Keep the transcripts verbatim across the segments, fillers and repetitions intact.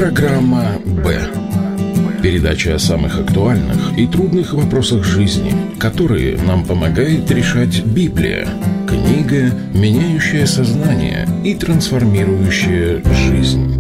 Программа «Б». Передача о самых актуальных и трудных вопросах жизни, которые нам помогает решать Библия. Книга, меняющая сознание и трансформирующая жизнь.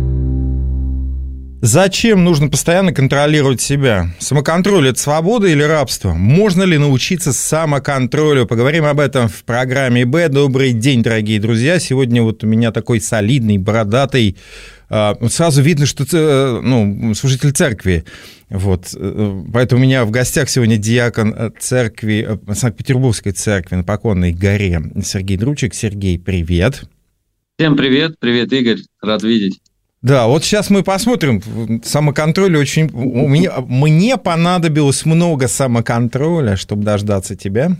Зачем нужно постоянно контролировать себя? Самоконтроль – это свобода или рабство? Можно ли научиться самоконтролю? Поговорим об этом в программе «Б». Добрый день, дорогие друзья. Сегодня вот у меня такой солидный, бородатый, сразу видно, что ну, служитель церкви. Вот. Поэтому у меня в гостях сегодня диакон церкви, Санкт-Петербургской церкви на Поконной горе Сергей Дручик. Сергей, привет. Всем привет. Привет, Игорь. Рад видеть. Да, вот сейчас мы посмотрим. Самоконтроль очень... У меня... Мне понадобилось много самоконтроля, чтобы дождаться тебя.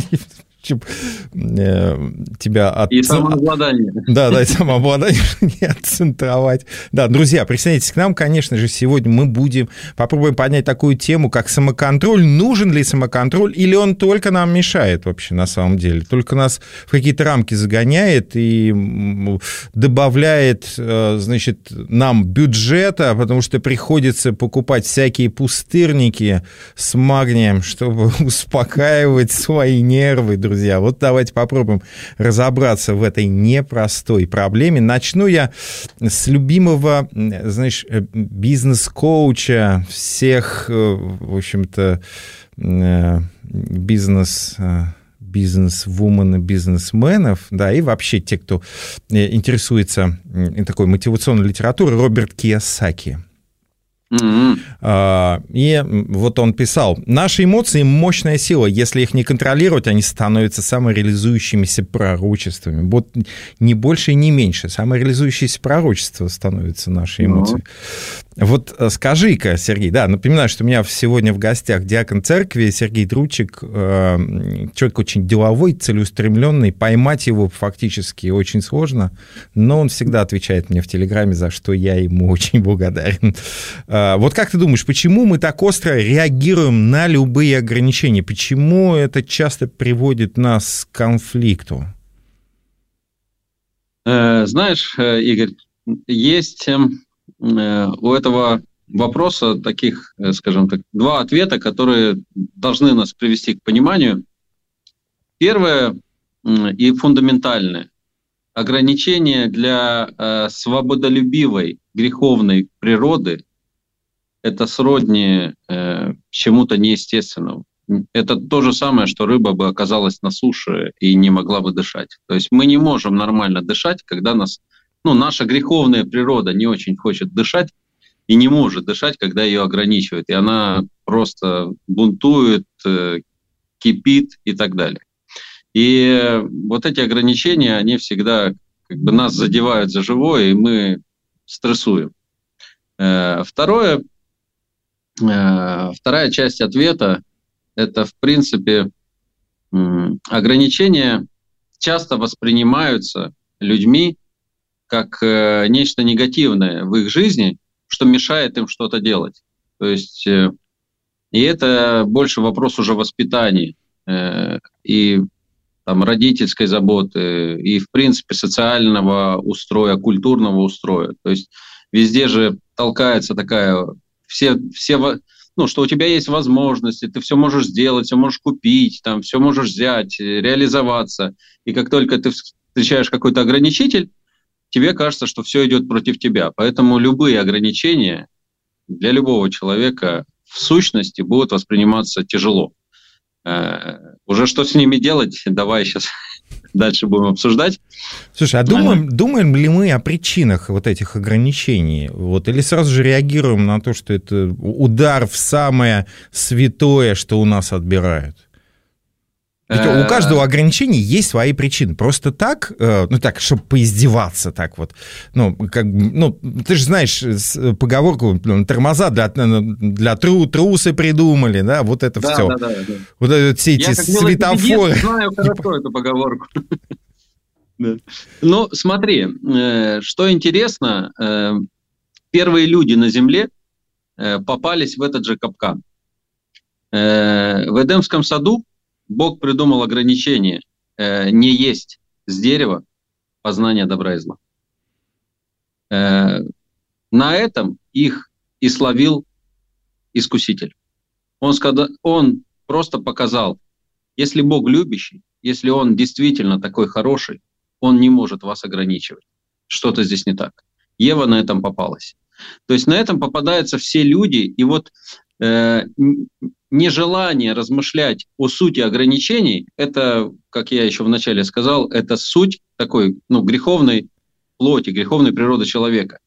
Тебя от... И самообладание. Да, да, и самообладание не отцентровать. Да, друзья, присоединяйтесь к нам, конечно же, сегодня мы будем попробуем поднять такую тему, как самоконтроль. Нужен ли самоконтроль, или он только нам мешает вообще на самом деле? Только нас в какие-то рамки загоняет и добавляет, значит, нам бюджета, потому что приходится покупать всякие пустырники с магнием, чтобы успокаивать свои нервы, друзья. Вот давайте попробуем разобраться в этой непростой проблеме. Начну я с любимого, знаешь, бизнес-коуча всех, в общем-то, бизнес... бизнес-вумен и бизнесменов, да, и вообще те, кто интересуется такой мотивационной литературой, Роберт Кийосаки. Mm-hmm. И вот он писал: «Наши эмоции – мощная сила. Если их не контролировать, они становятся самореализующимися пророчествами». Вот не больше и не меньше. Самореализующиеся пророчества становятся наши эмоции. Mm-hmm. Вот скажи-ка, Сергей, да, напоминаю, что у меня сегодня в гостях диакон церкви Сергей Дручик, человек очень деловой, целеустремленный. Поймать его фактически очень сложно, но он всегда отвечает мне в Телеграме, за что я ему очень благодарен. Вот как ты думаешь, почему мы так остро реагируем на любые ограничения? Почему это часто приводит нас к конфликту? Знаешь, Игорь, есть у этого вопроса таких, скажем так, два ответа, которые должны нас привести к пониманию. Первое и фундаментальное. Ограничение для свободолюбивой, греховной природы – это сродни э, чему-то неестественному. Это то же самое, что рыба бы оказалась на суше и не могла бы дышать. То есть мы не можем нормально дышать, когда нас, ну, наша греховная природа не очень хочет дышать и не может дышать, когда ее ограничивают. И она просто бунтует, э, кипит и так далее. И вот эти ограничения, они всегда как бы нас задевают за живое, и мы стрессуем. Э, второе, Вторая часть ответа – это, в принципе, ограничения часто воспринимаются людьми как нечто негативное в их жизни, что мешает им что-то делать. То есть, и это больше вопрос уже воспитания и там, родительской заботы, и, в принципе, социального устроя, культурного устроя. То есть везде же толкается такая... Все, все, ну, что у тебя есть возможности, ты все можешь сделать, все можешь купить, там, все можешь взять, реализоваться. И как только ты встречаешь какой-то ограничитель, тебе кажется, что все идет против тебя. Поэтому любые ограничения для любого человека в сущности будут восприниматься тяжело. Э, уже что с ними делать, давай сейчас... Дальше будем обсуждать. Слушай, а думаем, думаем ли мы о причинах вот этих ограничений? Вот, или сразу же реагируем на то, что это удар в самое святое, что у нас отбирают? Ведь у каждого ограничения есть свои причины. Просто так, ну так, чтобы поиздеваться так вот. Ну, как, ну ты же знаешь поговорку, тормоза для, для тру, трусы придумали, да, вот это да, все. Да, да, да. Вот это, все эти я, светофоры. Я знаю хорошо эту поговорку. Ну, смотри, что интересно, первые люди на Земле попались в этот же капкан. В Эдемском саду Бог придумал ограничение э, не есть с дерева познания добра и зла. Э, На этом их и словил искуситель. Он, сказал, он просто показал, если Бог любящий, если Он действительно такой хороший, Он не может вас ограничивать. Что-то здесь не так. Ева на этом попалась. То есть на этом попадаются все люди, и вот э, нежелание размышлять о сути ограничений, это, как я еще вначале сказал, это суть такой, ну, греховной плоти, греховной природы человека.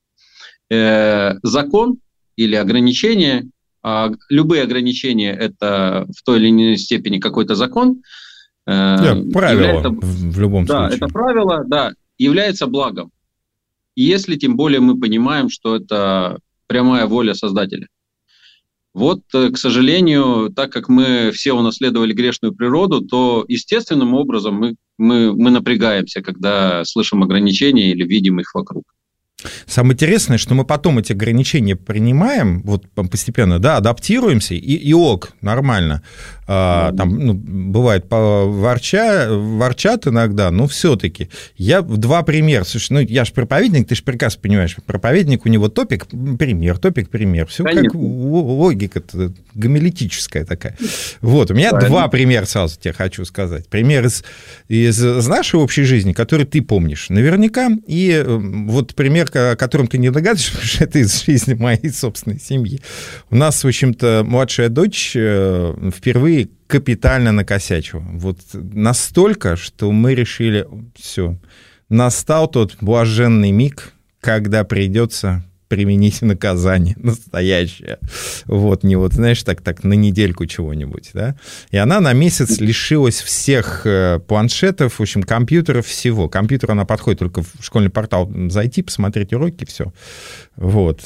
Э, закон или ограничение, а любые ограничения – это в той или иной степени какой-то закон. Э, да, правило является, в любом да, случае. Да, это правило, да, является благом. Если тем более мы понимаем, что это прямая воля Создателя. Вот, к сожалению, так как мы все унаследовали грешную природу, то естественным образом мы, мы, мы напрягаемся, когда слышим ограничения или видим их вокруг. Самое интересное, что мы потом эти ограничения принимаем, вот постепенно, да, адаптируемся, и, и ок, нормально. А, там, ну, бывает, ворча, ворчат иногда, но все-таки. Я два примера. Слушай, ну, я же проповедник, ты же прекрасно понимаешь, проповедник, у него топик, пример, топик, пример. Все как логика гомилетическая такая. Вот, у меня Правильно. Два примера сразу тебе хочу сказать. Пример из, из, из нашей общей жизни, который ты помнишь наверняка, и вот пример, о котором ты не догадываешься, потому что это из жизни моей собственной семьи. У нас, в общем-то, младшая дочь впервые капитально накосячила. Вот настолько, что мы решили, все, настал тот блаженный миг, когда придется применить наказание настоящее. Вот, не вот, знаешь, так, так на недельку чего-нибудь, да. И она на месяц лишилась всех планшетов, в общем, компьютеров, всего. Компьютер она подходит только в школьный портал зайти, посмотреть уроки, все. Вот.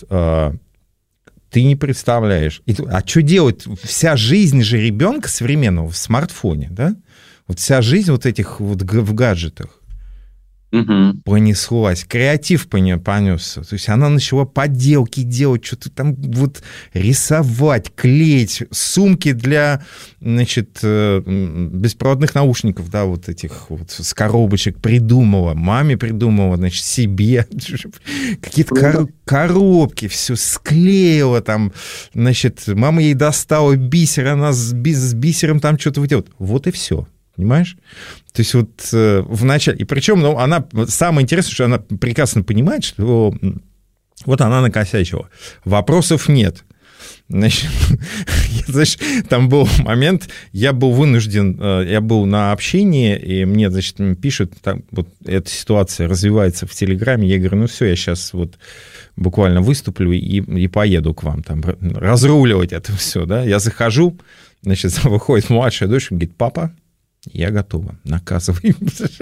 Ты не представляешь. А что делать? Вся жизнь же ребенка современного в смартфоне, да? Вот вся жизнь вот этих вот в гаджетах. Угу. Понеслась, креатив понесся. То есть она начала поделки делать, что-то там вот рисовать, клеить, сумки для, значит, беспроводных наушников, да, вот этих вот с коробочек придумала, маме придумала, значит, себе какие-то кор- коробки, все склеила там, значит, мама ей достала бисер, она с, с бисером там что-то выделала. Вот и все. Понимаешь? То есть вот э, в начале... И причем, ну, она... Самое интересное, что она прекрасно понимает, что вот она накосячила. Вопросов нет. Значит, знаешь, там был момент, я был вынужден, я был на общении, и мне, значит, пишут, там, вот эта ситуация развивается в Телеграме, я говорю, ну все, я сейчас вот буквально выступлю и, и поеду к вам, там, разруливать это все, да. Я захожу, значит, выходит младшая дочь, говорит, папа, я готова, наказывай.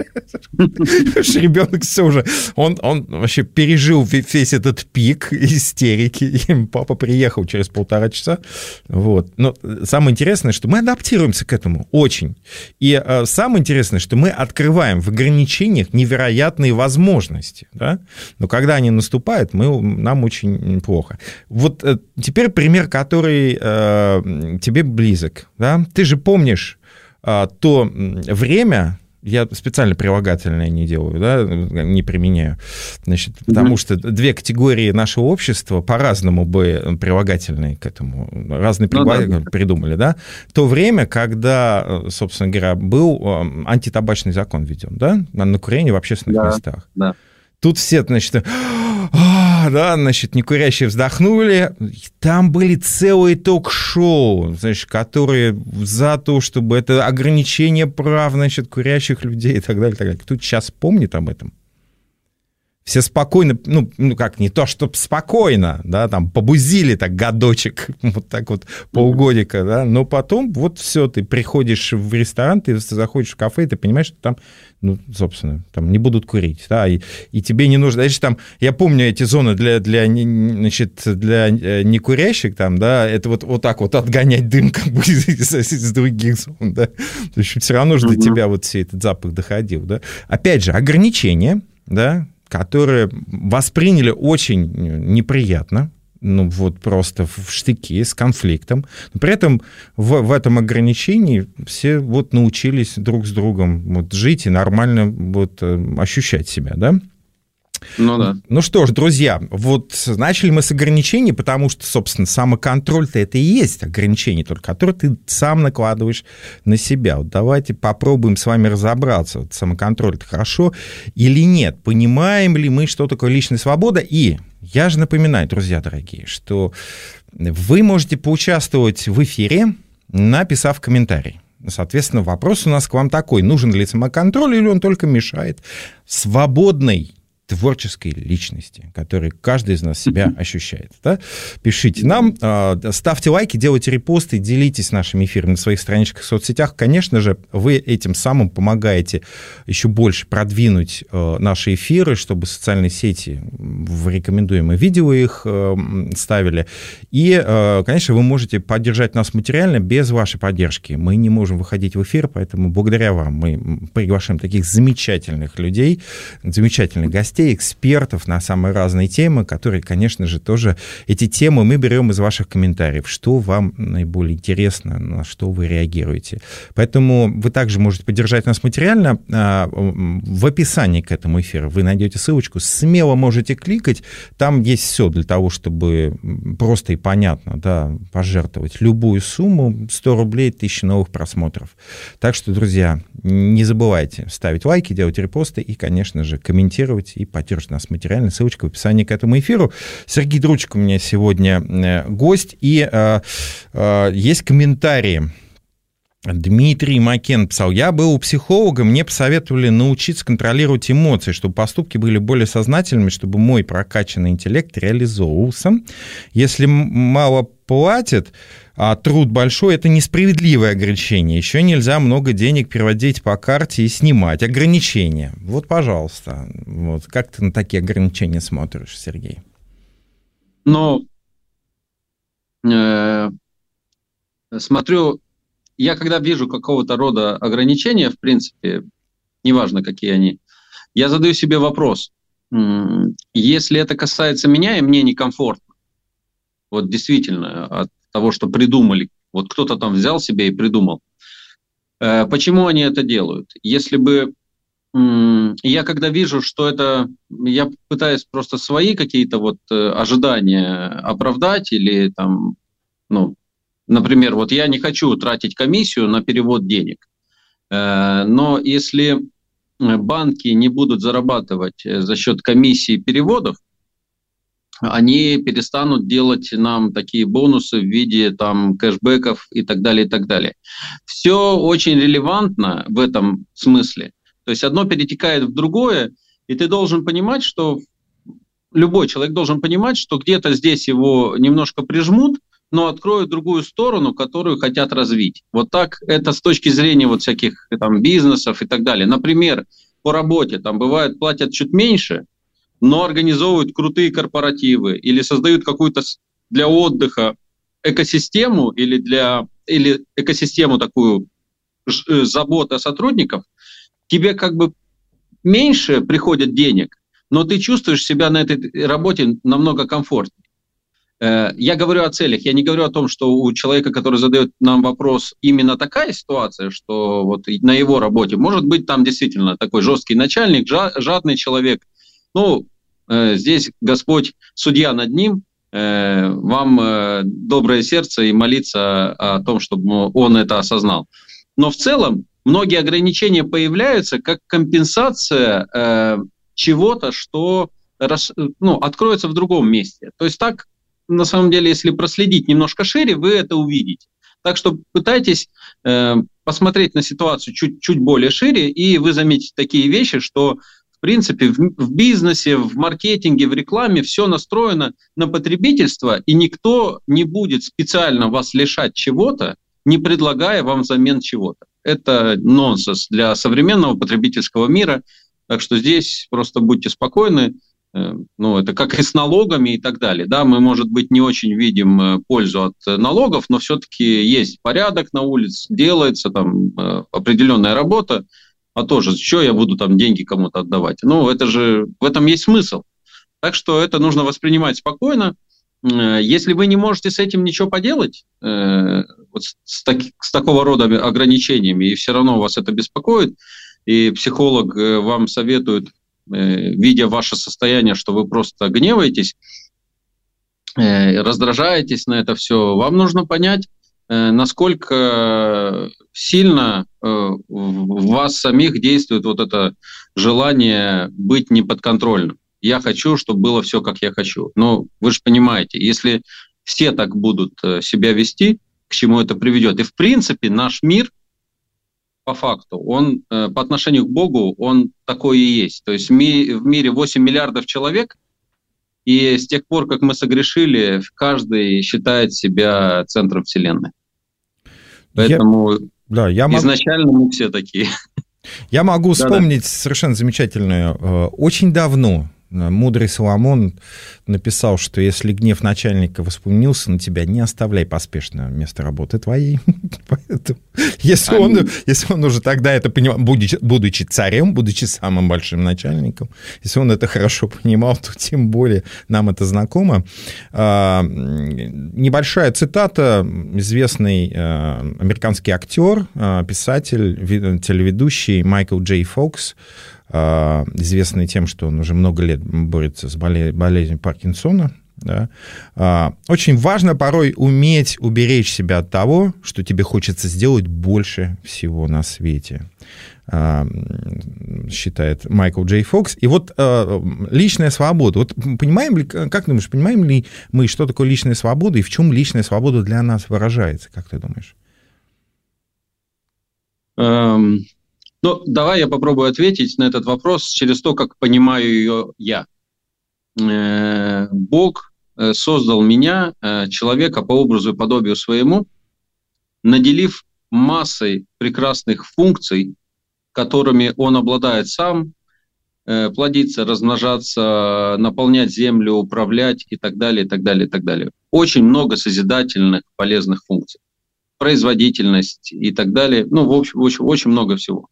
Ребенок все уже, он, он вообще пережил весь этот пик истерики, и папа приехал через полтора часа. Вот. Но самое интересное, что мы адаптируемся к этому очень. И а, самое интересное, что мы открываем в ограничениях невероятные возможности. Да? Но когда они наступают, мы, нам очень плохо. Вот а, теперь пример, который а, тебе близок. Да? Ты же помнишь, то время, я специально прилагательное не делаю, да, не применяю, значит, потому mm-hmm. что две категории нашего общества по-разному бы прилагательные к этому, разные прилагательные ну, да. придумали, да, то время, когда, собственно говоря, был антитабачный закон введен, да, на курение в общественных да, местах. Да. Тут все, значит, а, да, значит, некурящие вздохнули. Там были целые ток-шоу, значит, которые за то, чтобы это ограничение прав, значит, курящих людей и так далее, и так далее. Кто сейчас помнит об этом? Все спокойно, ну, ну как, не то, чтобы спокойно, да, там, побузили так годочек, вот так вот, полгодика, да, но потом вот все, ты приходишь в ресторан, ты заходишь в кафе, и ты понимаешь, что там, ну, собственно, там не будут курить, да, и, и тебе не нужно, значит, там, я помню эти зоны для, для, значит, для некурящих, там, да, это вот, вот так вот отгонять дым, как бы, из, из других зон, да, то есть все равно же до тебя вот все этот запах доходил, да. Опять же, ограничения, да, которые восприняли очень неприятно, ну вот просто в штыки, с конфликтом. Но при этом в, в этом ограничении все вот научились друг с другом вот жить и нормально вот ощущать себя, да. Ну да. Ну что ж, друзья, вот начали мы с ограничений, потому что, собственно, самоконтроль-то это и есть ограничение, только которое ты сам накладываешь на себя. Вот давайте попробуем с вами разобраться, вот самоконтроль это хорошо или нет, понимаем ли мы, что такое личная свобода. И я же напоминаю, друзья дорогие, что вы можете поучаствовать в эфире, написав комментарий. Соответственно, вопрос у нас к вам такой: нужен ли самоконтроль или он только мешает свободной творческой личности, которой каждый из нас себя ощущает. Да? Пишите нам, ставьте лайки, делайте репосты, делитесь нашими эфирами на своих страничках в соцсетях. Конечно же, вы этим самым помогаете еще больше продвинуть наши эфиры, чтобы социальные сети в рекомендуемые видео их ставили. И, конечно, вы можете поддержать нас материально без вашей поддержки. Мы не можем выходить в эфир, поэтому благодаря вам мы приглашаем таких замечательных людей, замечательных гостей, экспертов на самые разные темы, которые, конечно же, тоже эти темы мы берем из ваших комментариев, что вам наиболее интересно, на что вы реагируете. Поэтому вы также можете поддержать нас материально. В описании к этому эфиру вы найдете ссылочку, смело можете кликать, там есть все для того, чтобы просто и понятно, да, пожертвовать любую сумму, сто рублей, тысяча новых просмотров. Так что, друзья, не забывайте ставить лайки, делать репосты и, конечно же, комментировать и поддерживать нас материально. Ссылочка в описании к этому эфиру. Сергей Дручко у меня сегодня гость, и э, э, есть комментарии. Дмитрий Макен писал: я был у психолога, мне посоветовали научиться контролировать эмоции, чтобы поступки были более сознательными, чтобы мой прокачанный интеллект реализовывался. Если мало платят, а труд большой, это несправедливое ограничение. Еще нельзя много денег переводить по карте и снимать. Ограничения. Вот, пожалуйста. Вот. Как ты на такие ограничения смотришь, Сергей? Ну, э, смотрю, я когда вижу какого-то рода ограничения, в принципе, неважно, какие они, я задаю себе вопрос. Если это касается меня, и мне некомфортно, вот действительно, от того, что придумали, вот кто-то там взял себе и придумал, э, почему они это делают? Если бы э, я когда вижу, что это, я пытаюсь просто свои какие-то вот э, ожидания оправдать или там, ну, например, вот я не хочу тратить комиссию на перевод денег, э, но если банки не будут зарабатывать за счет комиссии переводов, они перестанут делать нам такие бонусы в виде там кэшбэков и так далее, и так далее. Все очень релевантно в этом смысле. То есть одно перетекает в другое, и ты должен понимать, что любой человек должен понимать, что где-то здесь его немножко прижмут, но откроют другую сторону, которую хотят развить. Вот так это с точки зрения вот всяких там бизнесов и так далее. Например, по работе там бывает платят чуть меньше, но организовывают крутые корпоративы или создают какую-то для отдыха экосистему или, для, или экосистему такую заботы о сотрудниках, тебе как бы меньше приходит денег, но ты чувствуешь себя на этой работе намного комфортнее. Я говорю о целях, я не говорю о том, что у человека, который задает нам вопрос, именно такая ситуация, что вот на его работе, может быть, там действительно такой жесткий начальник, жадный человек. Ну, здесь Господь, судья над ним, вам доброе сердце и молиться о том, чтобы он это осознал. Но в целом многие ограничения появляются как компенсация чего-то, что ну, откроется в другом месте. То есть так, на самом деле, если проследить немножко шире, вы это увидите. Так что пытайтесь э, посмотреть на ситуацию чуть, чуть более шире, и вы заметите такие вещи, что, в принципе, в, в бизнесе, в маркетинге, в рекламе все настроено на потребительство, и никто не будет специально вас лишать чего-то, не предлагая вам взамен чего-то. Это нонсенс для современного потребительского мира, так что здесь просто будьте спокойны. Ну, это как и с налогами и так далее. Да, мы, может быть, не очень видим пользу от налогов, но все-таки есть порядок на улице, делается там определенная работа, а тоже, что я буду там деньги кому-то отдавать? Ну, это же, в этом есть смысл. Так что это нужно воспринимать спокойно. Если вы не можете с этим ничего поделать, вот с, таки, с такого рода ограничениями, и все равно вас это беспокоит, и психолог вам советует видя ваше состояние, что вы просто гневаетесь, раздражаетесь на это все, вам нужно понять, насколько сильно в вас самих действует вот это желание быть неподконтрольным. Я хочу, чтобы было все, как я хочу. Но вы же понимаете, если все так будут себя вести, к чему это приведет. И в принципе наш мир, по факту, он по отношению к Богу, он такой и есть. То есть в мире восемь миллиардов человек, и с тех пор, как мы согрешили, каждый считает себя центром Вселенной. Поэтому я, да, я изначально могу... мы все такие. Я могу вспомнить Да-да. совершенно замечательную. Очень давно мудрый Соломон написал, что если гнев начальника воспламенился на тебя, не оставляй поспешно место работы твоей. Поэтому, если, он, если он уже тогда это понимал, будучи, будучи царем, будучи самым большим начальником, если он это хорошо понимал, то тем более нам это знакомо. Небольшая цитата. Известный американский актер, писатель, телеведущий Майкл Джей Фокс, известный тем, что он уже много лет борется с болезнью Паркинсона. Да. Очень важно порой уметь уберечь себя от того, что тебе хочется сделать больше всего на свете, считает Майкл Джей Фокс. И вот личная свобода. Вот понимаем ли, как думаешь, понимаем ли мы, что такое личная свобода и в чем личная свобода для нас выражается? Как ты думаешь? Um... Ну, давай я попробую ответить на этот вопрос через то, как понимаю ее я. Бог создал меня, человека, по образу и подобию своему, наделив массой прекрасных функций, которыми он обладает сам, плодиться, размножаться, наполнять землю, управлять и так далее, и так далее, и так далее. Очень много созидательных, полезных функций. Производительность и так далее. Ну, в общем, очень, очень много всего.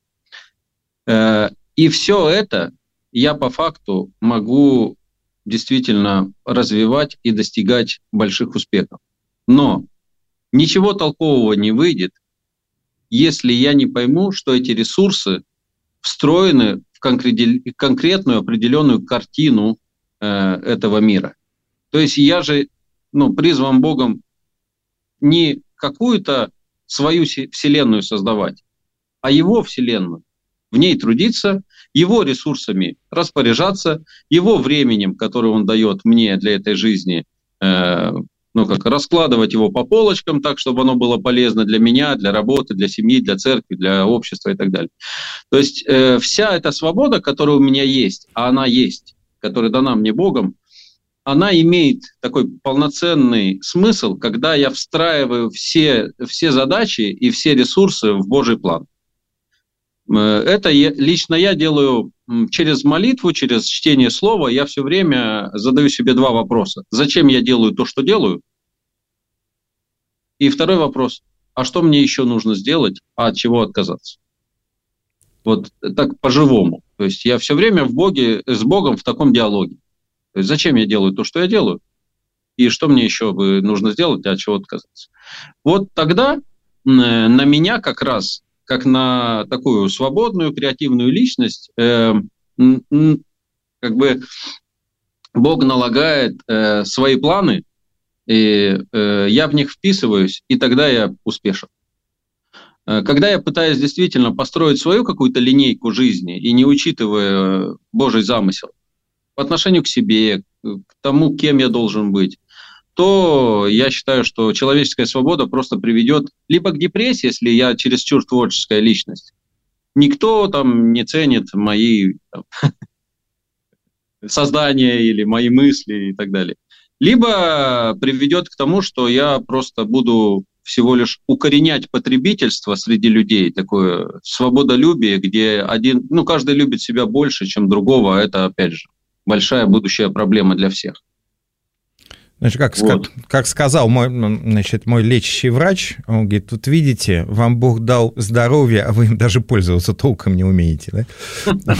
И все это я по факту могу действительно развивать и достигать больших успехов. Но ничего толкового не выйдет, если я не пойму, что эти ресурсы встроены в конкретную определенную картину этого мира. То есть я же ну, призван Богом не какую-то свою вселенную создавать, а его вселенную. В ней трудиться, его ресурсами распоряжаться, его временем, которое он дает мне для этой жизни, э, ну как раскладывать его по полочкам так, чтобы оно было полезно для меня, для работы, для семьи, для церкви, для общества и так далее. То есть э, вся эта свобода, которая у меня есть, а она есть, которая дана мне Богом, она имеет такой полноценный смысл, когда я встраиваю все, все задачи и все ресурсы в Божий план. Это я, лично я делаю через молитву, через чтение слова. Я все время задаю себе два вопроса. Зачем я делаю то, что делаю? И второй вопрос. А что мне еще нужно сделать, а от чего отказаться? Вот так по-живому. То есть я все время в Боге, с Богом в таком диалоге. То есть зачем я делаю то, что я делаю? И что мне еще нужно сделать, а от чего отказаться? Вот тогда на меня как раз... как на такую свободную, креативную личность, э, как бы Бог налагает э, свои планы, и э, я в них вписываюсь, и тогда я успешен. Когда я пытаюсь действительно построить свою какую-то линейку жизни, и не учитывая Божий замысел по отношению к себе, к тому, кем я должен быть, то я считаю, что человеческая свобода просто приведет либо к депрессии, если я чересчур творческая личность. Никто там не ценит мои там, создания или мои мысли и так далее. Либо приведет к тому, что я просто буду всего лишь укоренять потребительство среди людей, такое свободолюбие, где один, ну, каждый любит себя больше, чем другого, а это, опять же, большая будущая проблема для всех. Значит, как, вот. как, как сказал мой, значит, мой лечащий врач, он говорит, вот видите, вам Бог дал здоровье, а вы им даже пользоваться толком не умеете, да?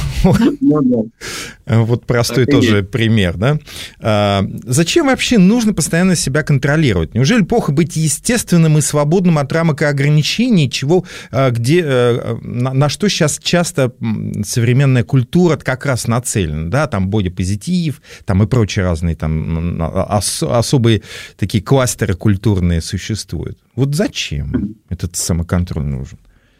Вот простой тоже пример, да? Зачем вообще нужно постоянно себя контролировать? Неужели плохо быть естественным и свободным от рамок и ограничений, чего, где, на что сейчас часто современная культура как раз нацелена, да? Там бодипозитив, там и прочие разные там особые такие кластеры культурные существуют. Вот зачем этот самоконтроль нужен?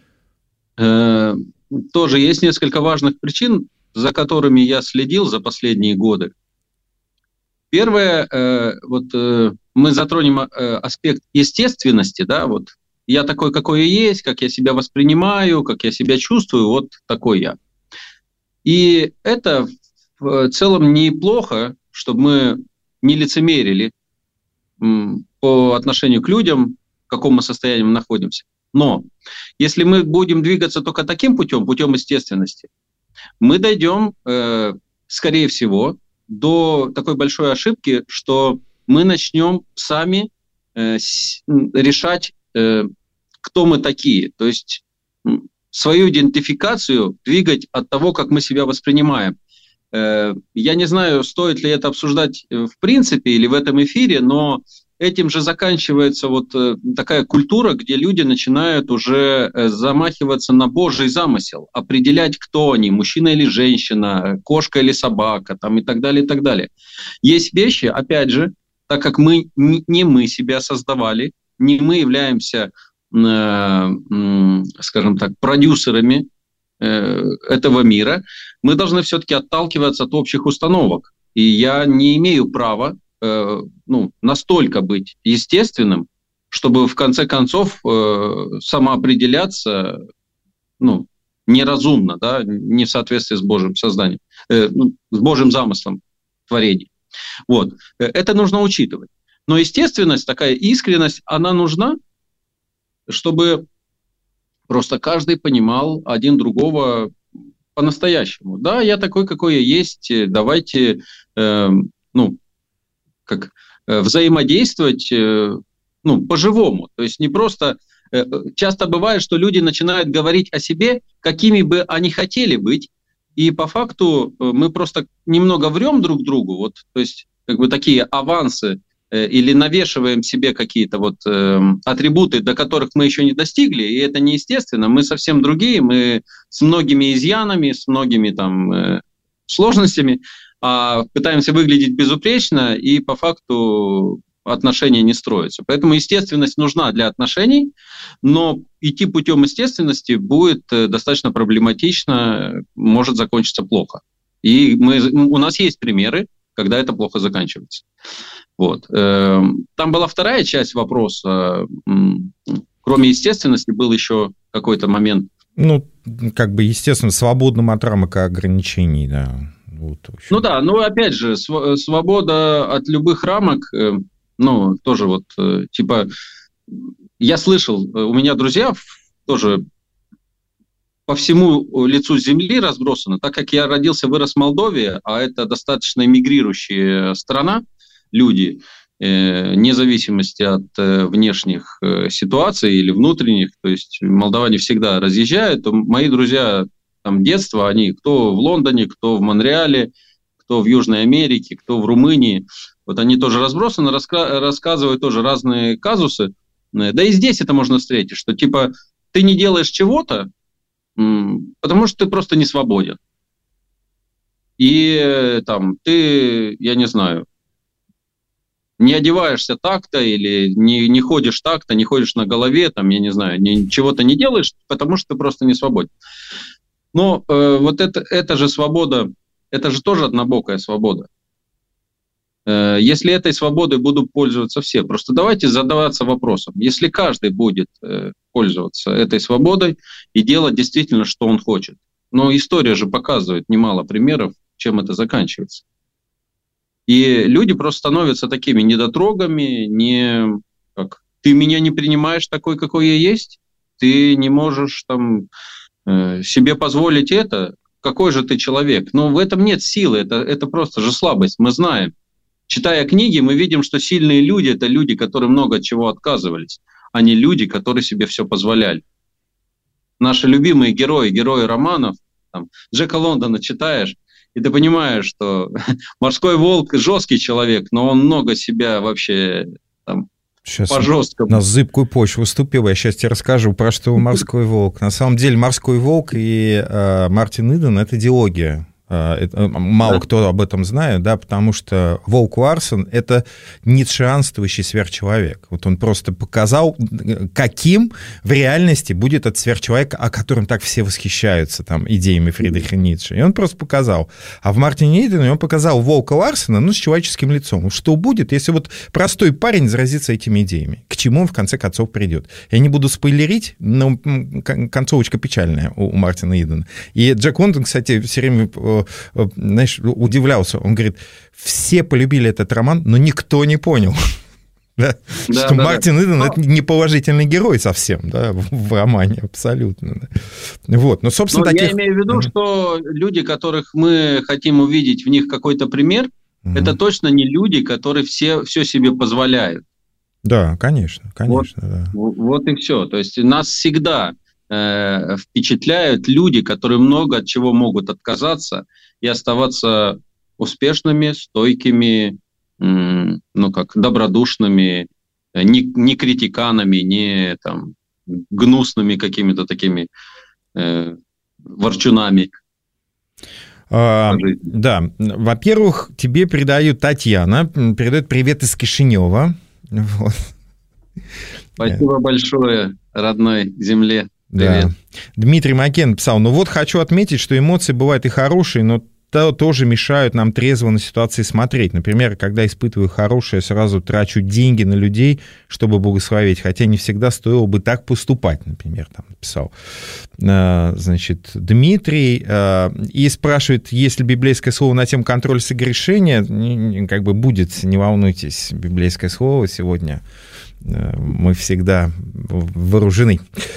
Тоже есть несколько важных причин, за которыми я следил за последние годы. Первое, вот мы затронем аспект естественности, да, вот я такой, какой я есть, как я себя воспринимаю, как я себя чувствую, вот такой я. И это в целом неплохо, чтобы мы не лицемерили по отношению к людям, в каком мы состоянии мы находимся. Но если мы будем двигаться только таким путем, путем естественности, мы дойдем, э, скорее всего, до такой большой ошибки, что мы начнем сами э, с, решать, э, кто мы такие. То есть свою идентификацию двигать от того, как мы себя воспринимаем. Я не знаю, стоит ли это обсуждать в принципе или в этом эфире, но этим же заканчивается вот такая культура, где люди начинают уже замахиваться на Божий замысел, определять, кто они, мужчина или женщина, кошка или собака, там, и так далее, и так далее. Есть вещи, опять же, так как мы не мы себя создавали, не мы являемся, скажем так, продюсерами этого мира, мы должны все-таки отталкиваться от общих установок. И я не имею права э, ну, настолько быть естественным, чтобы в конце концов э, самоопределяться ну, неразумно, да, не в соответствии с Божьим созданием, э, ну, с Божьим замыслом творения. Вот. Это нужно учитывать. Но естественность, такая искренность, она нужна, чтобы просто каждый понимал один другого по-настоящему. Да, я такой, какой я есть, давайте э, ну, как, э, взаимодействовать э, ну, по-живому. То есть не просто... Э, часто бывает, что люди начинают говорить о себе, какими бы они хотели быть, и по факту э, мы просто немного врем друг другу, вот, то есть как бы такие авансы, или навешиваем себе какие-то вот э, атрибуты, до которых мы еще не достигли, и это неестественно. Мы совсем другие, мы с многими изъянами, с многими там э, сложностями, а пытаемся выглядеть безупречно, и по факту отношения не строятся. Поэтому естественность нужна для отношений, но идти путем естественности будет достаточно проблематично, может закончиться плохо. И мы, у нас есть примеры, когда это плохо заканчивается. Вот. Там была вторая часть вопроса. Кроме естественности был еще какой-то момент. Ну, как бы, естественно, свободным от рамок и ограничений, да. Вот, ну да, ну опять же, св- свобода от любых рамок, э, ну, тоже вот, э, типа, я слышал, у меня друзья тоже по всему лицу земли разбросаны, так как я родился, вырос в Молдове, а это достаточно эмигрирующая страна, люди, э, вне зависимости от э, внешних э, ситуаций или внутренних, то есть молдаване всегда разъезжают, то мои друзья там детства, они кто в Лондоне, кто в Монреале, кто в Южной Америке, кто в Румынии, вот они тоже разбросаны, раска- рассказывают тоже разные казусы, да и здесь это можно встретить, что типа ты не делаешь чего-то, м- потому что ты просто не свободен. И там ты, я не знаю, не одеваешься так-то или не, не ходишь так-то, не ходишь на голове, там, я не знаю, не, чего-то не делаешь, потому что ты просто не свободен. Но э, вот это, это же свобода, это же тоже однобокая свобода. Э, если этой свободой будут пользоваться все, просто давайте задаваться вопросом. Если каждый будет э, пользоваться этой свободой и делать действительно, что он хочет. Но история же показывает немало примеров, чем это заканчивается. И люди просто становятся такими недотрогами, не как ты меня не принимаешь такой, какой я есть, ты не можешь там э, себе позволить это, какой же ты человек. Но в этом нет силы, это, это просто же слабость. Мы знаем, Читая книги, мы видим, что сильные люди – это люди, которые много от чего отказывались, а не люди, которые себе все позволяли. Наши любимые герои, герои романов, там, Джека Лондона читаешь, и ты понимаешь, что Морской волк жесткий человек, но он много себя вообще там, сейчас по-жесткому. На зыбкую почву ступил. Я сейчас тебе расскажу, про что «Морской волк». На самом деле «Морской волк» и э, Мартин Иден – это диалогия. Это, мало да. кто об этом знает, да, потому что Волк Ларсен – это ницшеанствующий сверхчеловек. Вот он просто показал, каким в реальности будет этот сверхчеловек, о котором так все восхищаются, там, идеями Фридриха Ницше. И он просто показал. А в Мартине Идене он показал Волка Ларсена, ну, с человеческим лицом. Что будет, если вот простой парень заразится этими идеями? К чему он, в конце концов, придет? Я не буду спойлерить, но концовочка печальная у Мартина Идена. И Джек Лондон, кстати, все время... знаешь, удивлялся. Он говорит, все полюбили этот роман, но никто не понял, да? Да, что да, Мартин да. Иден но... – это не положительный герой совсем, да, в романе, абсолютно. Да. Вот. Но, собственно, но таких... Я имею в виду, mm-hmm. что люди, которых мы хотим увидеть в них какой-то пример, mm-hmm. это точно не люди, которые все, все себе позволяют. Да, конечно, конечно. Вот, да. вот и все. То есть нас всегда... впечатляют люди, которые много от чего могут отказаться и оставаться успешными, стойкими, ну как, добродушными, не, не критиканами, не там, гнусными какими-то такими э, ворчунами. А, да, во-первых, тебе передают Татьяна, передает привет из Кишинева. Вот. Спасибо большое, родной земле. Привет. Да. Дмитрий Макен писал, ну вот хочу отметить, что эмоции бывают и хорошие, но то, тоже мешают нам трезво на ситуации смотреть. Например, когда испытываю хорошее, сразу трачу деньги на людей, чтобы благословить, хотя не всегда стоило бы так поступать, например, там написал. Значит, Дмитрий и спрашивает, есть ли библейское слово на тему контроля согрешения. Как бы будет, не волнуйтесь, библейское слово сегодня. Мы всегда вооружены.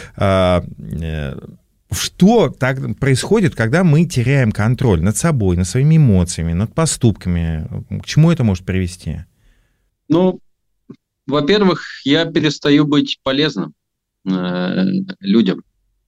Что так происходит, когда мы теряем контроль над собой, над своими эмоциями, над поступками? К чему это может привести? Ну, во-первых, я перестаю быть полезным э, людям.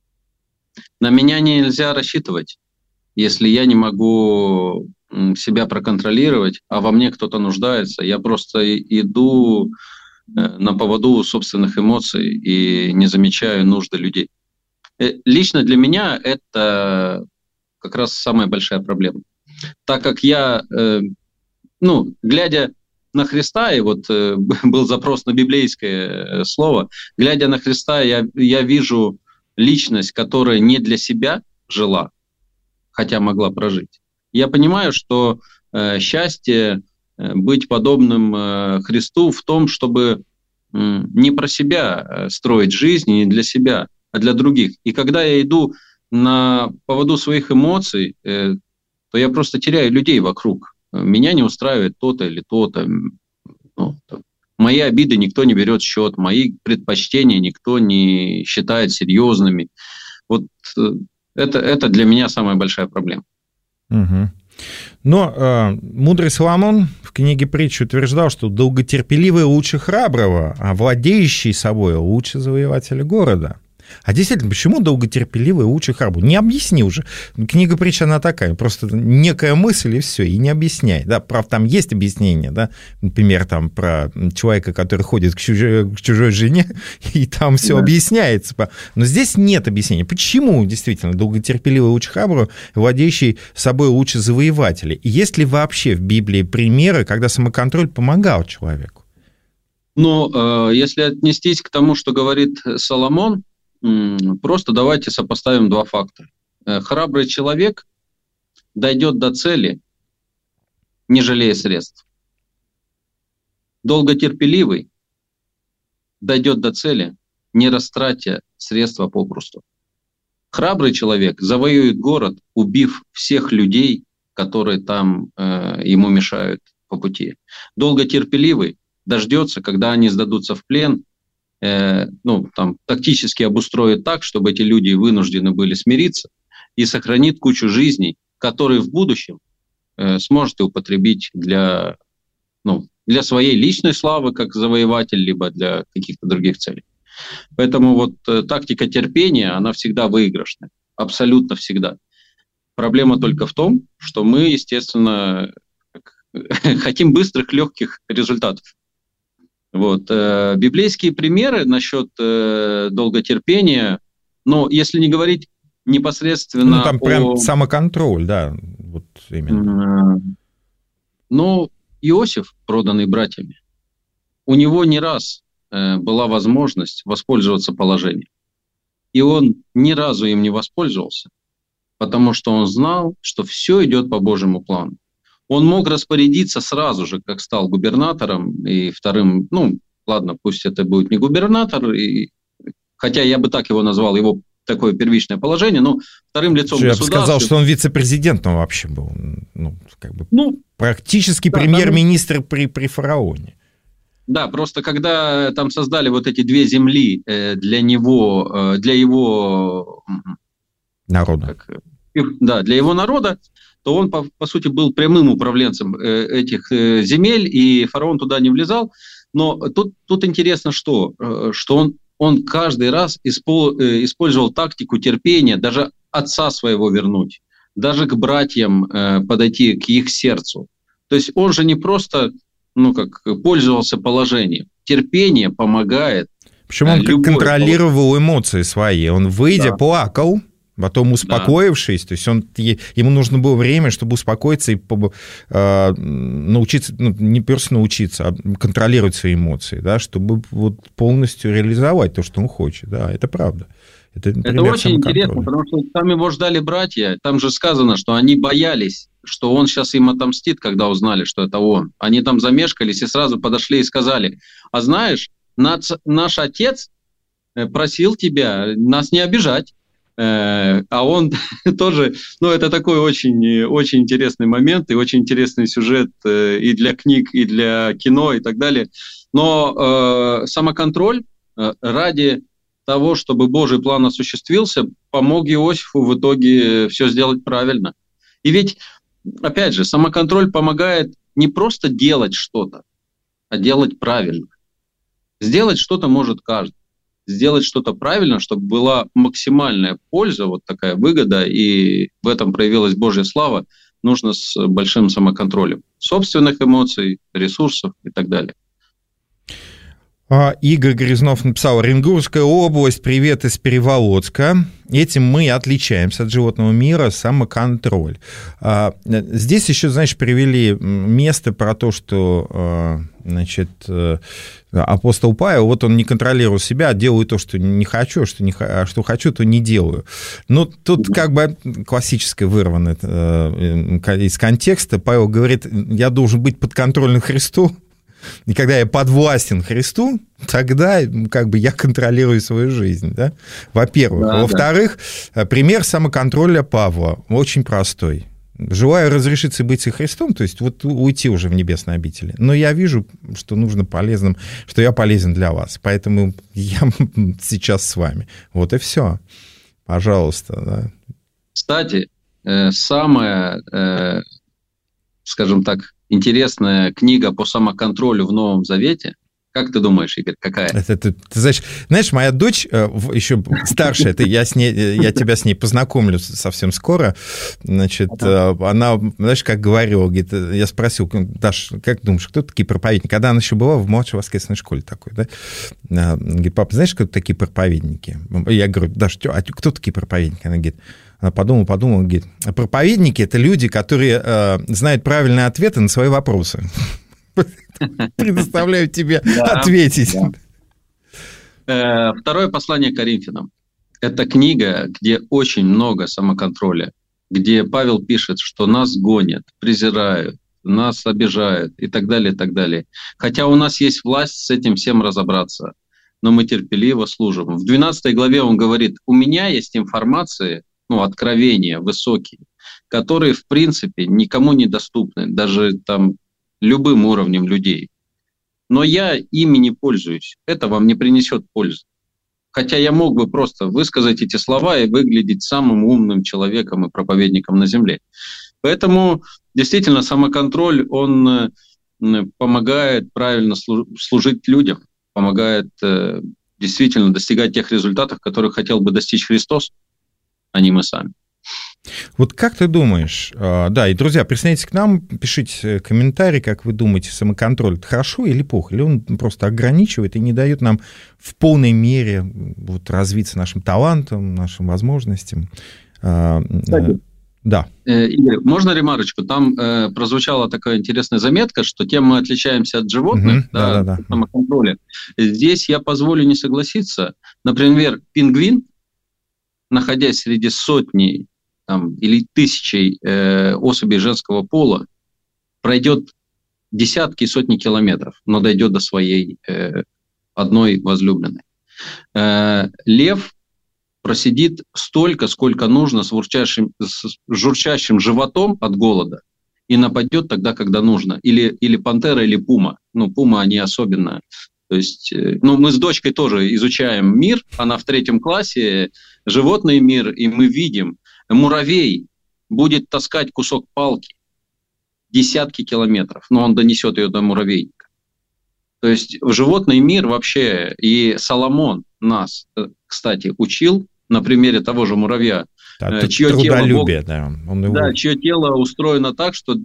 На меня нельзя рассчитывать, если я не могу себя проконтролировать, а во мне кто-то нуждается. Я просто иду на поводу собственных эмоций и не замечаю нужды людей. Лично для меня это как раз самая большая проблема. Так как я, ну, глядя на Христа, и вот был запрос на библейское слово, глядя на Христа, я, я вижу личность, которая не для себя жила, хотя могла прожить. Я понимаю, что счастье быть подобным Христу в том, чтобы не про себя строить жизнь, не для себя, а для других. И когда я иду на поводу своих эмоций, то я просто теряю людей вокруг. Меня не устраивает то-то или то-то. Ну, мои обиды никто не берет в счет, мои предпочтения никто не считает серьезными. Вот это, это для меня самая большая проблема. Угу. Но э, мудрый Соломон в книге Притч утверждал, что долготерпеливый лучше храброго, а владеющий собой лучше завоевателя города. А действительно, почему долготерпеливый лучше храброго? Не объясни уже. Книга Притч, она такая, просто некая мысль и все, и не объясняй. Да, правда, там есть объяснение, да, например, там про человека, который ходит к чужой, к чужой жене, и там все да. объясняется. Но здесь нет объяснения. Почему действительно долготерпеливый лучше храброго, владеющий собой лучше завоевателя? И есть ли вообще в Библии примеры, когда самоконтроль помогал человеку? Ну, если отнестись к тому, что говорит Соломон, просто давайте сопоставим два факта. Храбрый человек дойдет до цели, не жалея средств. Долготерпеливый дойдет до цели, не растратя средства попросту. Храбрый человек завоюет город, убив всех людей, которые там э, ему мешают по пути. Долготерпеливый дождется, когда они сдадутся в плен, ну, там, тактически обустроит так, чтобы эти люди вынуждены были смириться, и сохранит кучу жизней, которые в будущем э, сможете употребить для ну, для своей личной славы, как завоеватель, либо для каких-то других целей. Поэтому вот э, тактика терпения, она всегда выигрышная, абсолютно всегда. Проблема только в том, что мы, естественно, хотим быстрых, легких результатов. Вот. Э, библейские примеры насчет э, долготерпения, но если не говорить непосредственно ну, там о... прям самоконтроль, да, вот именно. Ну, Иосиф, проданный братьями, у него не раз э, была возможность воспользоваться положением. И он ни разу им не воспользовался, потому что он знал, что все идет по Божьему плану. Он мог распорядиться сразу же, как стал губернатором и вторым, ну, ладно, пусть это будет не губернатор, и, хотя я бы так его назвал, его такое первичное положение, но вторым лицом я государства... Я бы сказал, что он вице-президентом вообще был, ну, как бы ну, практически да, премьер-министр там... при, при фараоне. Да, просто когда там создали вот эти две земли для него, для его... Народа. Как, да, для его народа, то он, по, по сути, был прямым управленцем этих земель, и фараон туда не влезал. Но тут, тут интересно, что, что он, он каждый раз использовал тактику терпения, даже отца своего вернуть, даже к братьям подойти, к их сердцу. То есть он же не просто, ну, как, пользовался положением. Терпение помогает. Причем он контролировал положение. Эмоции свои. Он, выйдя, да. плакал. Потом успокоившись, да. то есть он, ему нужно было время, чтобы успокоиться и э, научиться, ну, не просто научиться, а контролировать свои эмоции, да, чтобы вот полностью реализовать то, что он хочет. Да, это правда. Это, это очень интересно, потому что там его ждали братья, там же сказано, что они боялись, что он сейчас им отомстит, когда узнали, что это он. Они там замешкались и сразу подошли и сказали, а знаешь, наш, наш отец просил тебя нас не обижать. А он тоже, ну, это такой очень, очень интересный момент и очень интересный сюжет и для книг, и для кино, и так далее. Но э, самоконтроль ради того, чтобы Божий план осуществился, помог Иосифу в итоге все сделать правильно. И ведь, опять же, самоконтроль помогает не просто делать что-то, а делать правильно. Сделать что-то может каждый. Сделать что-то правильно, чтобы была максимальная польза, вот такая выгода, и в этом проявилась Божья слава, нужно с большим самоконтролем собственных эмоций, ресурсов и так далее. Игорь Грязнов написал: Оренбургская область, привет из Переволоцка. Этим мы отличаемся от животного мира, самоконтроль. Здесь еще, знаешь, привели место про то, что, значит, апостол Павел, вот он не контролировал себя, делаю то, что не хочу, что, не, что хочу, то не делаю. Но тут как бы классическое вырвано из контекста. Павел говорит, я должен быть подконтрольным Христу. И когда я подвластен Христу, тогда как бы я контролирую свою жизнь, да? Во-первых. Да, Во-вторых, да. пример самоконтроля Павла очень простой. Желаю разрешиться быть со Христом, то есть вот уйти уже в небесные обители. Но я вижу, что нужно полезным, что я полезен для вас. Поэтому я сейчас с вами. Вот и все. Пожалуйста. Да. Кстати, самое, скажем так, интересная книга по самоконтролю в Новом Завете. Как ты думаешь, Игорь, какая? Это, ты, ты знаешь, знаешь, моя дочь, еще старшая, это я, с ней, я тебя с ней познакомлю совсем скоро, значит, ага. она, знаешь, как говорила, говорит, я спросил, Даш, как думаешь, кто такие проповедники? Когда она еще была в младшей воскресной школе такой, да? Говорит, папа, знаешь, кто такие проповедники? Я говорю, Даш, а кто такие проповедники? Она говорит, она подумала, подумала, говорит, проповедники – это люди, которые э, знают правильные ответы на свои вопросы. Предоставляю тебе ответить. Второе послание Коринфянам. Это книга, где очень много самоконтроля, где Павел пишет, что нас гонят, презирают, нас обижают и так далее, и так далее. Хотя у нас есть власть с этим всем разобраться, но мы терпеливо служим. В двенадцатой главе он говорит, у меня есть информация, ну, откровения высокие, которые, в принципе, никому не доступны, даже там любым уровнем людей. Но я ими не пользуюсь. Это вам не принесет пользы. Хотя я мог бы просто высказать эти слова и выглядеть самым умным человеком и проповедником на земле. Поэтому, действительно, самоконтроль, он помогает правильно служить людям, помогает э, действительно достигать тех результатов, которых хотел бы достичь Христос, а не мы сами. Вот как ты думаешь, да, и, друзья, присоединяйтесь к нам, пишите комментарии, как вы думаете, самоконтроль – это хорошо или плохо, или он просто ограничивает и не дает нам в полной мере вот, развиться нашим талантам, нашим возможностям? Кстати, да. Игорь, можно ремарочку? Там э, прозвучала такая интересная заметка, что тем мы отличаемся от животных, угу, да, да, да. в самоконтроле. Здесь я позволю не согласиться. Например, пингвин, находясь среди сотни там, или тысячей э, особей женского пола, пройдет десятки и сотни километров, но дойдет до своей э, одной возлюбленной. Э, лев просидит столько, сколько нужно с, урчащим, с журчащим животом от голода и нападет тогда, когда нужно. Или, или пантера, или пума. Ну, пума, они особенно. То есть, ну, мы с дочкой тоже изучаем мир, она в третьем классе, животный мир, и мы видим, муравей будет таскать кусок палки десятки километров, но он донесет ее до муравейника. То есть в животный мир вообще, и Соломон нас, кстати, учил на примере того же муравья, да, чье тело, Бог, да, он его... да, чье тело устроено так, что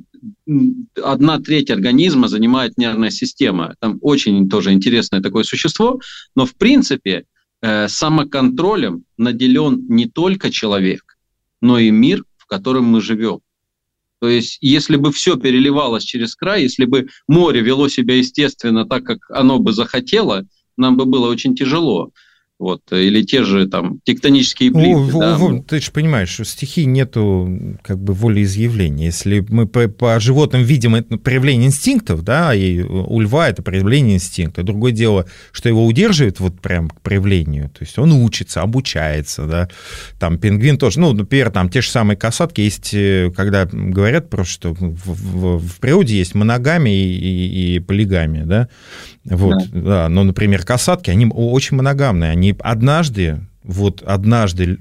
одна треть организма занимает нервная система. Там очень тоже интересное такое существо, но в принципе э, самоконтролем наделен не только человек, но и мир, в котором мы живем. То есть, если бы все переливалось через край, если бы море вело себя естественно так, как оно бы захотело, нам бы было очень тяжело. Вот, или те же там тектонические плиты. О, да. о, ты же понимаешь, что в стихии нету как бы волеизъявления. Если мы по, по животным видим это проявление инстинктов, да, и у льва это проявление инстинкта. Другое дело, что его удерживает вот прям к проявлению. То есть он учится, обучается, да. Там пингвин тоже, ну, например, там те же самые касатки есть, когда говорят просто, что в, в, в природе есть моногамия и, и, и полигамия, да. Вот, да. да. Но, например, касатки, они очень моногамные, они однажды, вот однажды,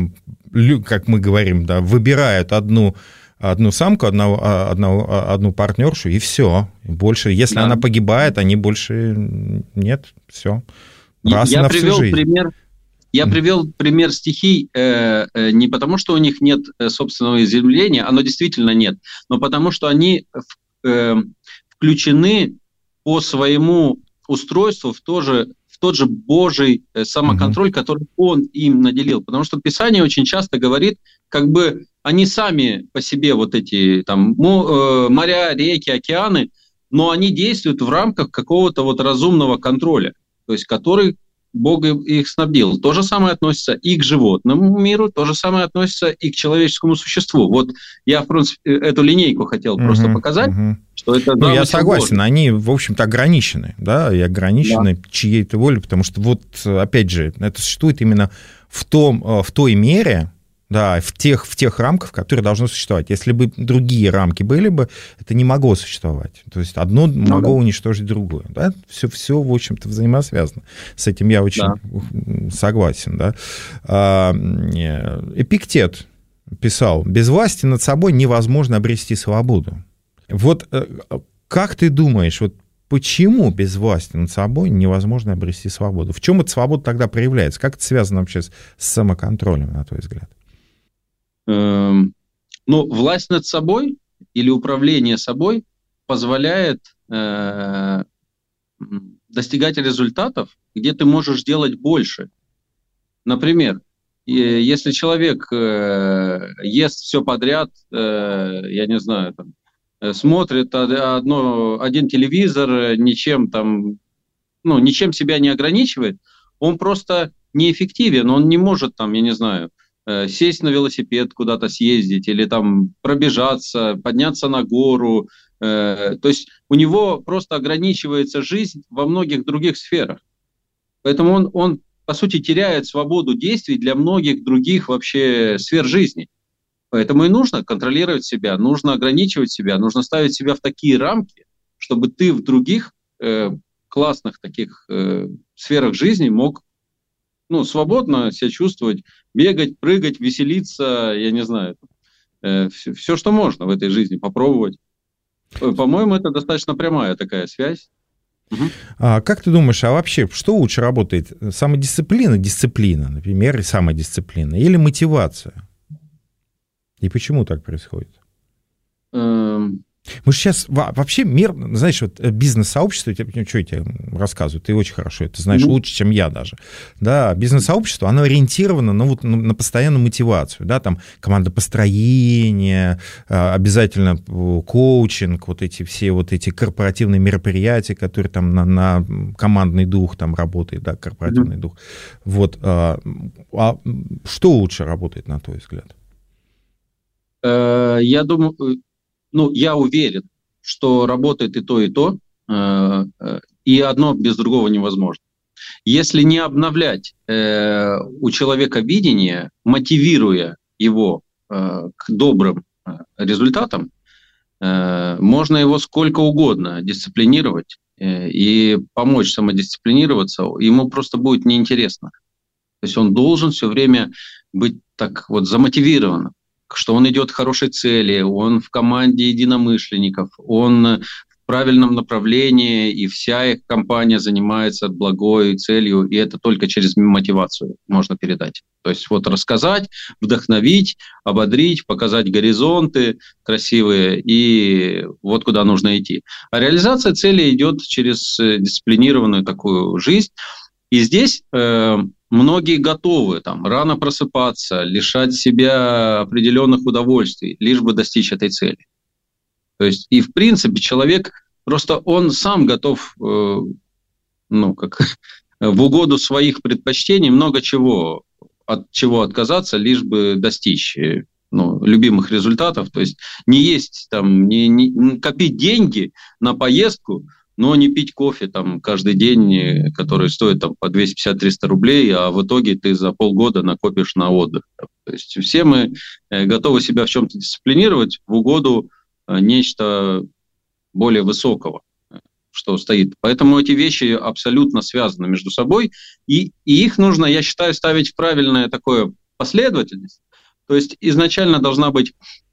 как мы говорим, да, выбирают одну, одну самку, одну, одну, одну партнершу, и все. Больше, если да. она погибает, они больше нет, все. Раз я на привел всю жизнь. Пример, я привел пример стихий э, э, не потому, что у них нет собственного изъявления, оно действительно нет, но потому, что они э, включены по своему устройству в то же в тот же Божий самоконтроль, mm-hmm. который Он им наделил. Потому что Писание очень часто говорит, как бы они сами по себе вот эти там моря, реки, океаны, но они действуют в рамках какого-то вот разумного контроля, то есть который Бог их снабдил. То же самое относится и к животному миру, то же самое относится и к человеческому существу. Вот я, в принципе, эту линейку хотел uh-huh, просто показать, uh-huh. что это... Ну, я согласен, Божий. Они, в общем-то, ограничены, да, и ограничены да. чьей-то волей, потому что вот, опять же, это существует именно в, том, в той мере, да, в тех, в тех рамках, которые должны существовать. Если бы другие рамки были бы, это не могло существовать. То есть одно ну, могло да. уничтожить другое. Да? Все, все, в общем-то, взаимосвязано. С этим я очень да. согласен. Да? Эпиктет писал, без власти над собой невозможно обрести свободу. Вот как ты думаешь, вот почему без власти над собой невозможно обрести свободу? В чем эта свобода тогда проявляется? Как это связано вообще с самоконтролем, на твой взгляд? Ну, власть над собой или управление собой позволяет э, достигать результатов, где ты можешь делать больше. Например, если человек э, ест все подряд, э, я не знаю, там, смотрит одно, один телевизор, ничем там, ну, ничем себя не ограничивает, он просто неэффективен, он не может там, я не знаю, сесть на велосипед, куда-то съездить, или там пробежаться, подняться на гору. То есть у него просто ограничивается жизнь во многих других сферах. Поэтому он, он, по сути, теряет свободу действий для многих других вообще сфер жизни. Поэтому и нужно контролировать себя, нужно ограничивать себя, нужно ставить себя в такие рамки, чтобы ты в других э, классных таких э, сферах жизни мог ну, свободно себя чувствовать, бегать, прыгать, веселиться, я не знаю, э, все, все, что можно в этой жизни, попробовать. По-моему, это достаточно прямая такая связь. Угу. А как ты думаешь, а вообще, что лучше работает? Самодисциплина, дисциплина, например, и самодисциплина, или мотивация? И почему так происходит? Эм... Мы же сейчас вообще мир, знаешь, вот бизнес-сообщество, что я тебе рассказываю, ты очень хорошо это знаешь, mm-hmm. лучше, чем я даже. Да, бизнес-сообщество, оно ориентировано на, вот, на постоянную мотивацию, да, там команда построения, обязательно коучинг, вот эти все вот эти корпоративные мероприятия, которые там на, на командный дух там работает, да, корпоративный mm-hmm. дух. Вот, а, а что лучше работает, на твой взгляд? Uh, я думаю... Ну, я уверен, что работает и то, и то, и одно без другого невозможно. Если не обновлять у человека видение, мотивируя его к добрым результатам, можно его сколько угодно дисциплинировать и помочь самодисциплинироваться, ему просто будет неинтересно. То есть он должен все время быть так вот замотивирован, что он идет к хорошей цели, он в команде единомышленников, он в правильном направлении, и вся их компания занимается благой целью, и это только через мотивацию можно передать. То есть вот рассказать, вдохновить, ободрить, показать горизонты красивые, и вот куда нужно идти. А реализация цели идет через дисциплинированную такую жизнь. И здесь э, многие готовы там, рано просыпаться, лишать себя определенных удовольствий, лишь бы достичь этой цели. То есть, и в принципе человек, просто он сам готов, э, ну, как в угоду своих предпочтений много чего, от чего отказаться, лишь бы достичь ну, любимых результатов. То есть не есть там, не, не копить деньги на поездку, но не пить кофе там каждый день, который стоит там по двести пятьдесят - триста рублей, а в итоге ты за полгода накопишь на отдых. То есть все мы готовы себя в чем-то дисциплинировать в угоду нечто более высокого, что стоит. Поэтому эти вещи абсолютно связаны между собой, и, и их нужно, я считаю, ставить в правильное такое последовательность. То есть изначально должна быть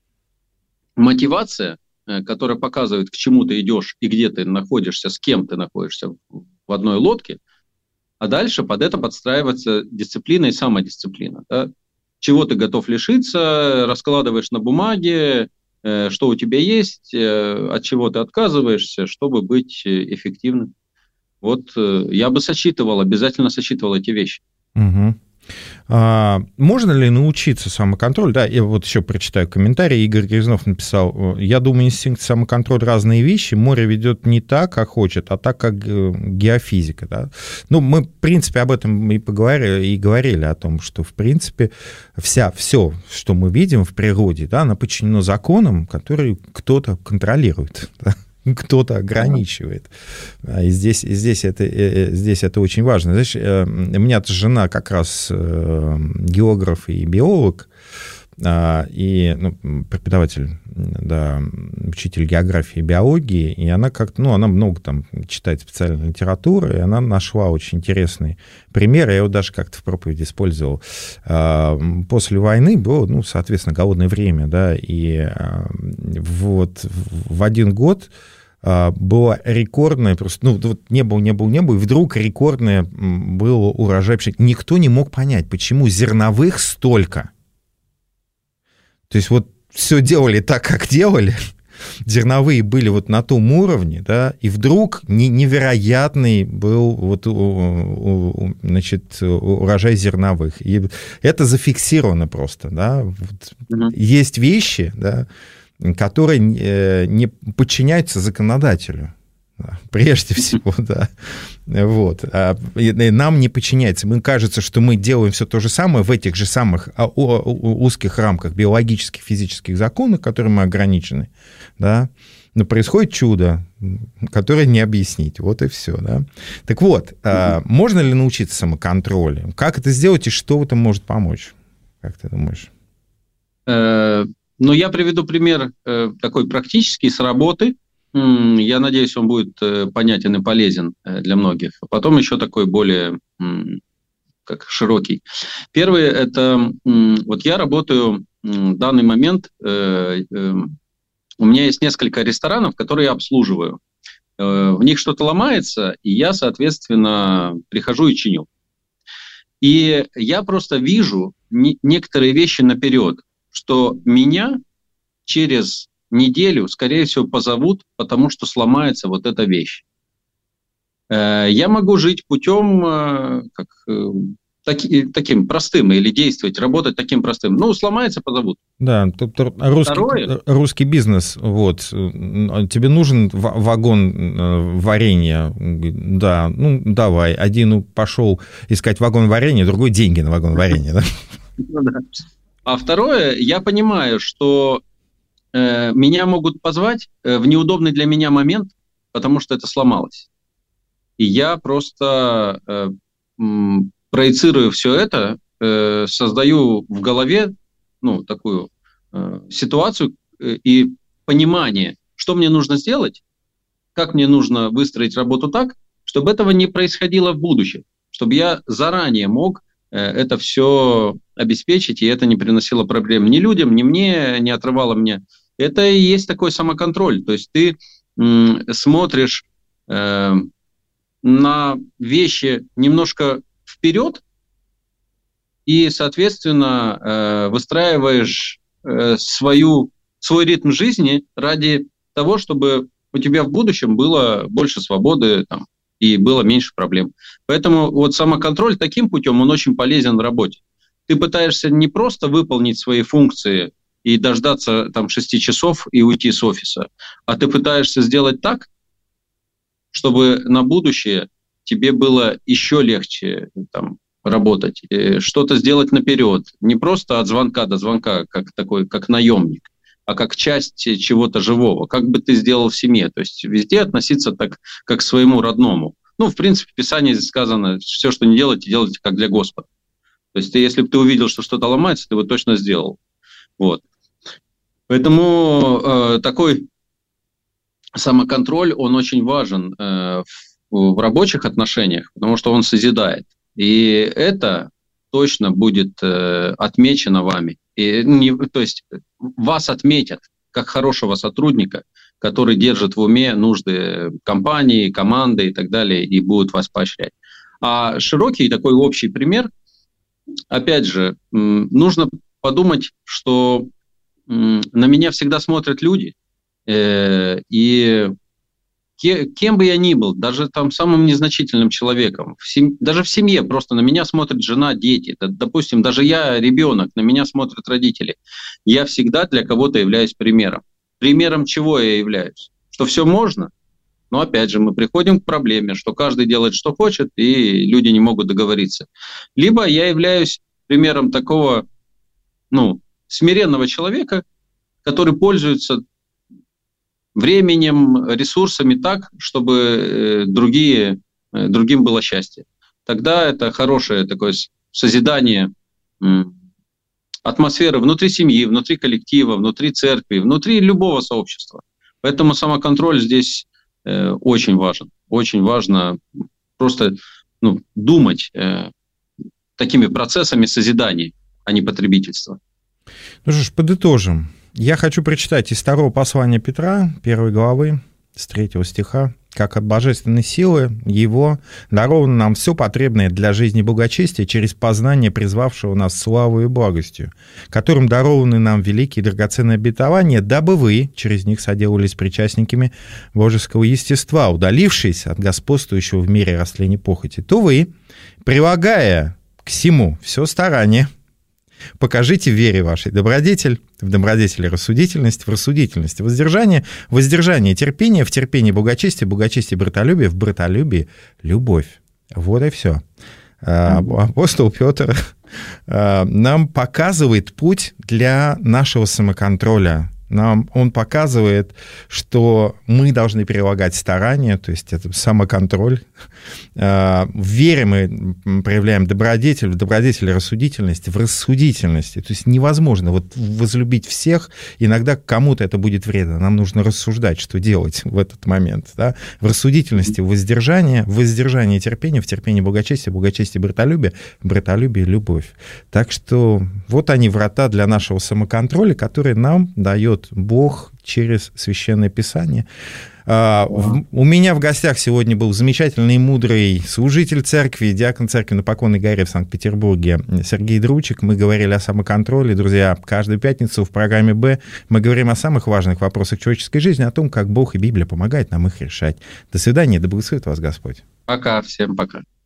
мотивация, которая показывает, к чему ты идешь и где ты находишься, с кем ты находишься в одной лодке, а дальше под это подстраивается дисциплина и самодисциплина. Да? Чего ты готов лишиться, раскладываешь на бумаге, что у тебя есть, от чего ты отказываешься, чтобы быть эффективным. Вот я бы сочетывал, обязательно сочетывал эти вещи. Угу. А, можно ли научиться самоконтролю? Да, я вот еще прочитаю комментарий. Игорь Грязнов написал: я думаю, инстинкт, самоконтроль — разные вещи. Море ведет не так, как хочет, а так, как геофизика. Да? Ну, мы, в принципе, об этом и поговорили, и говорили о том, что, в принципе, вся, все, что мы видим в природе, да, оно подчинено законам, которые кто-то контролирует, да? Кто-то ограничивает. И здесь, и здесь, это, здесь это очень важно. Знаешь, у меня жена как раз географ и биолог, и ну, преподаватель, да, учитель географии и биологии, и она как-то, ну, она много там читает специальной литературы, и она нашла очень интересный пример, я его даже как-то в проповеди использовал. После войны было, ну, соответственно, голодное время, да, и вот в один год было рекордное, просто, ну, вот не был, не был, не был, и вдруг рекордное был урожай пшеницы. Никто не мог понять, почему зерновых столько. То есть вот все делали так, как делали, зерновые были вот на том уровне, да, и вдруг невероятный был вот, значит, урожай зерновых. И это зафиксировано просто, да. Вот угу. Есть вещи, да, которые не подчиняются законодателю. Прежде всего, да. Вот. А нам не подчиняется. Мне кажется, что мы делаем все то же самое в этих же самых узких рамках биологических, физических законов, которыми мы ограничены, да. Но происходит чудо, которое не объяснить. Вот и все, да. Так вот, mm-hmm. можно ли научиться самоконтролю? Как это сделать и что в этом может помочь? Как ты думаешь? Ну, я приведу пример такой практический с работы. Я надеюсь, он будет понятен и полезен для многих. Потом еще такой более как широкий. Первый – это вот я работаю в данный момент у меня есть несколько ресторанов, которые я обслуживаю. В них что-то ломается, и я, соответственно, прихожу и чиню. И я просто вижу не- некоторые вещи наперед, что меня через неделю, скорее всего, позовут, потому что сломается вот эта вещь. Я могу жить путем как, таки, таким простым или действовать, работать таким простым. Ну, сломается, позовут. Да, тут русский, Второе, русский бизнес, вот, тебе нужен вагон варенья, да, ну, давай, один пошел искать вагон варенья, другой деньги на вагон варенья, да? А второе, я понимаю, что э, меня могут позвать в неудобный для меня момент, потому что это сломалось. И я просто э, м, проецирую все это, э, создаю в голове ну, такую э, ситуацию э, и понимание, что мне нужно сделать, как мне нужно выстроить работу так, чтобы этого не происходило в будущем, чтобы я заранее мог э, это все обеспечить, и это не приносило проблем ни людям, ни мне, не отрывало мне. Это и есть такой самоконтроль. То есть ты м, смотришь э, на вещи немножко вперед и, соответственно, э, выстраиваешь э, свою, свой ритм жизни ради того, чтобы у тебя в будущем было больше свободы там, и было меньше проблем. Поэтому вот самоконтроль таким путем, он очень полезен в работе. Ты пытаешься не просто выполнить свои функции и дождаться там шести часов и уйти с офиса, а ты пытаешься сделать так, чтобы на будущее тебе было еще легче там, работать, что-то сделать наперед, не просто от звонка до звонка, как такой, как наемник, а как часть чего-то живого, как бы ты сделал в семье, то есть везде относиться так, как к своему родному. Ну, в принципе, в Писании сказано, все, что не делайте, делайте как для Господа. То есть ты, если бы ты увидел, что что-то ломается, ты бы точно сделал. Вот. Поэтому э, такой самоконтроль, он очень важен э, в, в рабочих отношениях, потому что он созидает. И это точно будет э, отмечено вами. И, не, то есть вас отметят как хорошего сотрудника, который держит в уме нужды компании, команды и так далее, и будут вас поощрять. А широкий такой общий пример, опять же, нужно подумать, что на меня всегда смотрят люди, и кем бы я ни был, даже там самым незначительным человеком, в семь... даже в семье просто на меня смотрит жена, дети, допустим, даже я ребенок, на меня смотрят родители. Я всегда для кого-то являюсь примером. Примером чего я являюсь? Что все можно, но опять же мы приходим к проблеме, что каждый делает, что хочет, и люди не могут договориться. Либо я являюсь примером такого, ну, смиренного человека, который пользуется временем, ресурсами так, чтобы другие, другим было счастье. Тогда это хорошее такое созидание атмосферы внутри семьи, внутри коллектива, внутри церкви, внутри любого сообщества. Поэтому самоконтроль здесь э, очень важен. Очень важно просто ну, думать э, такими процессами созидания, а не потребительства. Ну что ж, подытожим. Я хочу прочитать из второго послания Петра, первой главы, с третьего стиха. «Как от божественной силы Его даровано нам все потребное для жизни и благочестия через познание призвавшего нас славою и благостью, которым дарованы нам великие и драгоценные обетования, дабы вы через них соделались причастниками божеского естества, удалившись от господствующего в мире растления похоти, то вы, прилагая к сему все старание, покажите в вере вашей добродетель, в добродетели рассудительность, в рассудительности воздержание, в воздержание терпение, в терпении благочестие, благочестие братолюбие, в братолюбии любовь». Вот и все. Апостол Петр нам показывает путь для нашего самоконтроля. Нам он показывает, что мы должны прилагать старания, то есть это самоконтроль, В вере мы проявляем добродетель, в добродетели рассудительность, в рассудительности. То есть невозможно вот возлюбить всех, иногда кому-то это будет вредно. Нам нужно рассуждать, что делать в этот момент. Да? В рассудительности воздержание, в воздержании терпение, в терпении благочестие, благочестие братолюбие, братолюбие любовь. Так что вот они врата для нашего самоконтроля, которые нам дает Бог через Священное Писание. Uh, у меня в гостях сегодня был замечательный и мудрый служитель церкви, диакон церкви на Поклонной горе в Санкт-Петербурге Сергей Дручик. Мы говорили о самоконтроле. Друзья, каждую пятницу в программе «Б» мы говорим о самых важных вопросах человеческой жизни, о том, как Бог и Библия помогают нам их решать. До свидания, да благословит вас Господь. Пока, всем пока.